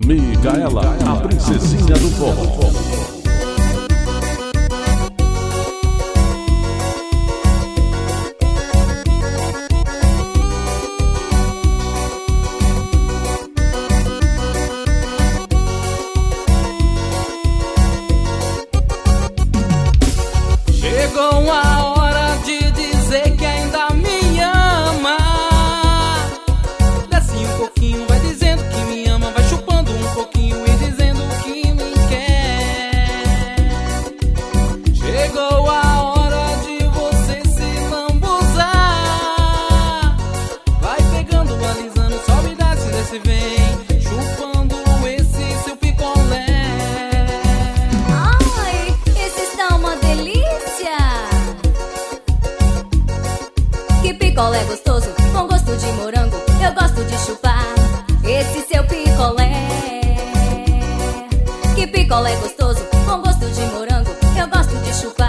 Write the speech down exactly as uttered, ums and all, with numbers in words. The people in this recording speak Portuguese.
Micaela, a princesinha do forró. Chegou a hora de dizer que ainda me ama. Desce um pouquinho, vai dizendo que me ama. Vai chupando um pouquinho e dizendo que me quer. Chegou a hora de você se lambuzar. Vai pegando, alisando, sobe e desce, desce, vem. Chupando esse seu picolé. Ai, esse está uma delícia. Que picolé gostoso, com gosto de morango. Eu gosto de chupar esse seu picolé. Que picolé gostoso, com gosto de morango. Eu gosto de chupar